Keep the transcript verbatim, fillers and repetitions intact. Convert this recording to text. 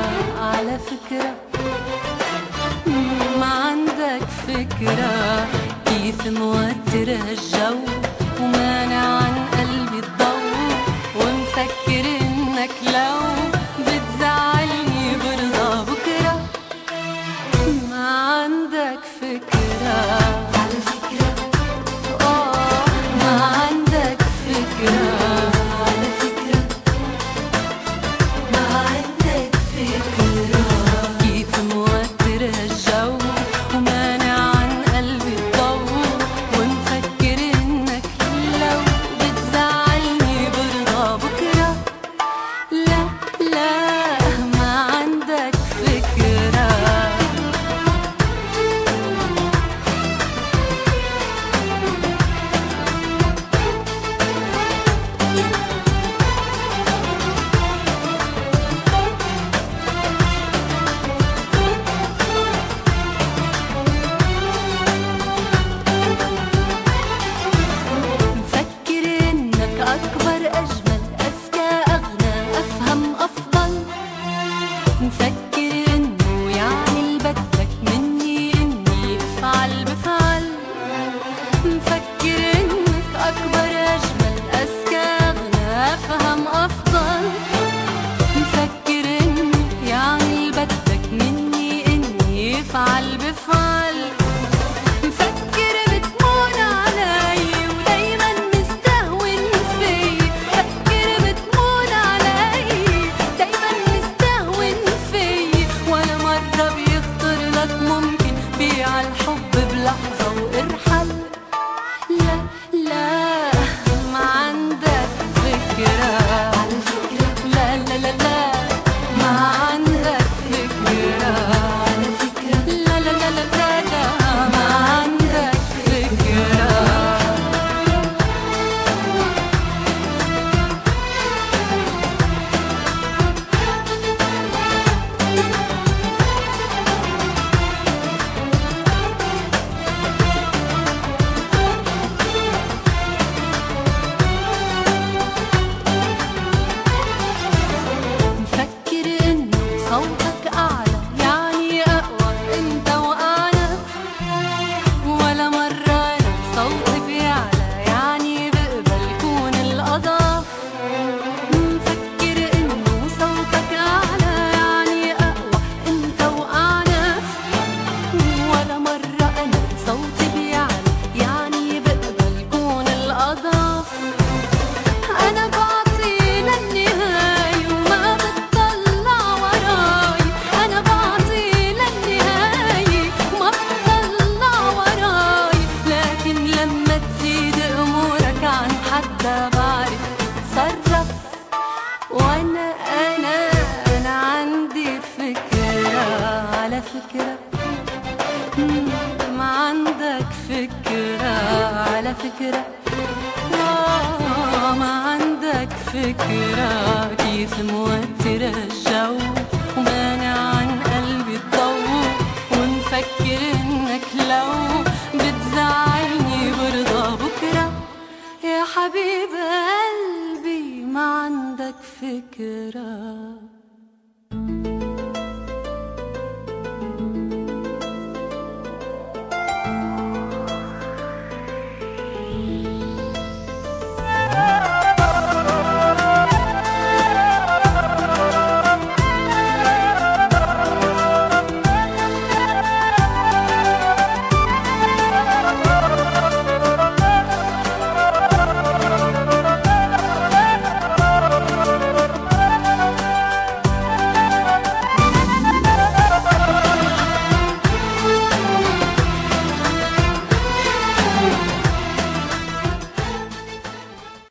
على فكرة ما عندك فكرة كيف موتر هالجو ومانع عن قلبي الضو ومفكر انك لو بتزعلني برضى بكرة. ما عندك فكرة على فكرة اه ما عندك فكرة على فكرة ما عندك فكرة كيف موتر هالجو ومانع عن قلبي الضو ومفكر انك لو بتزعلني برضى بكرة. لا لا ما عندك فكرة. مفكر انك اكبر اجمل اذكى اغنى افهم افضل مفكر انه يعني اللي بدك مني اني افعل بفعل مفكر انك اكبر اجمل اذكى اغنى افهم افضل مفكر انه يعني اللي بدك مني اني افعل بفعل مفكر بتمون علي ودايما مستهون في مفكر بتمون علي دايما مستهون في ولا مرة بيخطر لك ممكن بيع الحب بلحظة وارحل. لا لا ما عندك فكرة على فكرة لا لا لا لا ما عندك فكرة على فكرة لا لا لا لا لا لا ما عندك فكرة. مفكر انه صوتك اعلى يعني اقوى انت واعنف ولا مرة انا صوتي بيعلى يعني بقبل كون الاضعف مفكر انه صوتك اعلى يعني اقوى انت واعنف ولا مرة انا صوتي بيعلى يعني بقبل كون الاضعف. أنا بعطي للنهاية وما بتطلع وراي أنا بعطي للنهاية وما بتطلع وراي لكن لما تزيد أمورك عن حدا بعرف أتصرف وأنا أنا أنا عندي فكرة على فكرة ما عندك فكرة على فكرة آه ما عندك فكرة كيف موتر الجو